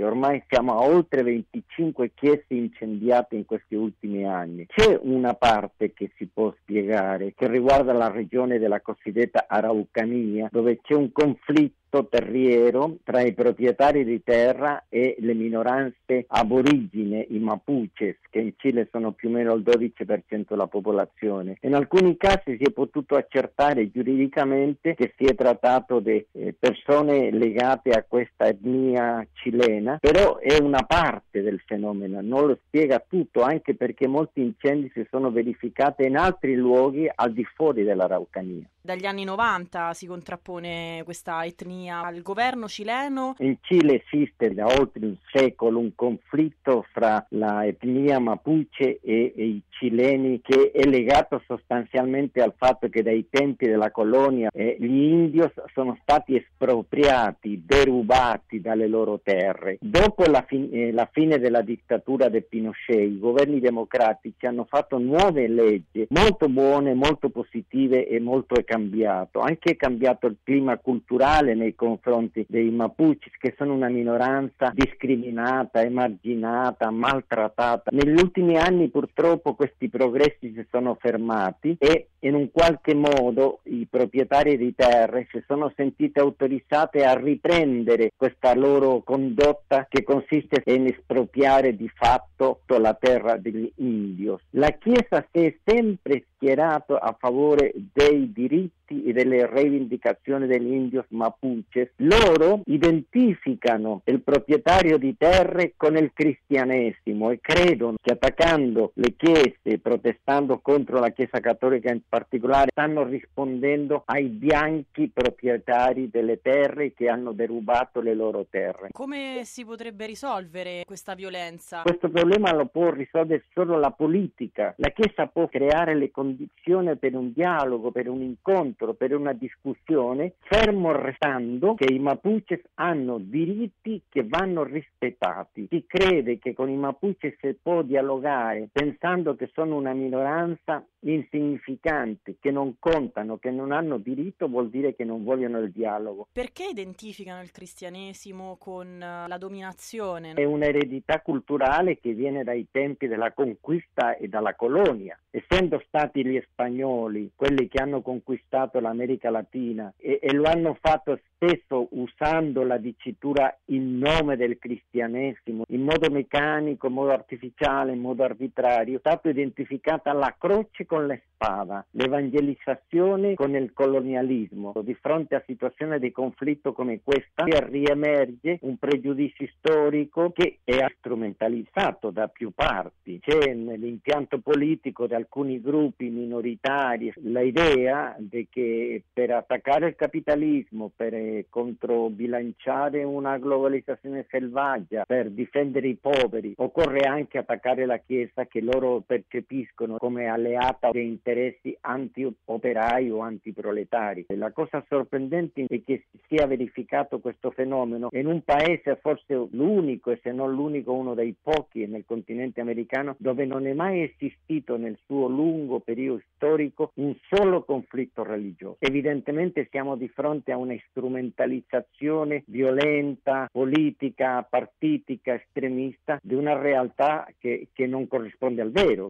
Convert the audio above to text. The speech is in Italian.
che ormai siamo a oltre 25 chiese incendiate in questi ultimi anni. C'è una parte che si può spiegare, che riguarda la regione della cosiddetta Araucanía, dove c'è un conflitto terriero tra i proprietari di terra e le minoranze aborigine, i Mapuches, che in Cile sono più o meno il 12% della popolazione. In alcuni casi si è potuto accertare giuridicamente che si è trattato di persone legate a questa etnia cilena, però è una parte del fenomeno, non lo spiega tutto, anche perché molti incendi si sono verificati in altri luoghi al di fuori dell'Araucanía. Dagli anni 90 si contrappone questa etnia al governo cileno. In Cile esiste da oltre un secolo un conflitto fra la etnia Mapuche e i cileni, che è legato sostanzialmente al fatto che dai tempi della colonia gli indios sono stati espropriati, derubati dalle loro terre. Dopo la fine della dittatura di Pinochet, i governi democratici hanno fatto nuove leggi molto buone, molto positive e molto cambiato. Anche è cambiato il clima culturale nei confronti dei Mapuches, che sono una minoranza discriminata, emarginata, maltrattata. Negli ultimi anni purtroppo questi progressi si sono fermati e in un qualche modo i proprietari di terre si sono sentiti autorizzati a riprendere questa loro condotta, che consiste in espropriare di fatto la terra degli indios. La Chiesa si è sempre schierato a favore dei diritti e delle rivendicazioni degli indios Mapuches. Loro identificano il proprietario di terre con il cristianesimo e credono che attaccando le chiese, protestando contro la Chiesa cattolica in particolare, stanno rispondendo ai bianchi proprietari delle terre che hanno derubato le loro terre. Come si potrebbe risolvere questa violenza? Questo problema lo può risolvere solo la politica. La Chiesa può creare le condizioni per un dialogo, per un incontro, per una discussione, fermo restando che i Mapuches hanno diritti che vanno rispettati. Chi crede che con i Mapuches si può dialogare pensando che sono una minoranza insignificante, che non contano, che non hanno diritto, vuol dire che non vogliono il dialogo. Perché identificano il cristianesimo con la dominazione? È un'eredità culturale che viene dai tempi della conquista e dalla colonia. Essendo stati gli spagnoli quelli che hanno conquistato l'America Latina e lo hanno fatto spesso usando la dicitura in nome del cristianesimo, in modo meccanico, in modo artificiale, in modo arbitrario, è stata identificata la croce con la spada, l'evangelizzazione con il colonialismo. Di fronte a situazioni di conflitto come questa riemerge un pregiudizio storico che è strumentalizzato da più parti. C'è nell'impianto politico di alcuni gruppi minoritari l'idea di che per attaccare il capitalismo, per controbilanciare una globalizzazione selvaggia, per difendere i poveri, occorre anche attaccare la Chiesa, che loro percepiscono come alleata dei interessi anti-operai o antiproletari. La cosa sorprendente è che si sia verificato questo fenomeno in un paese, forse l'unico e se non l'unico, uno dei pochi nel continente americano, dove non è mai esistito nel suo lungo periodo storico un solo conflitto religioso. Evidentemente siamo di fronte a una strumentalizzazione violenta, politica, partitica, estremista di una realtà che non corrisponde al vero.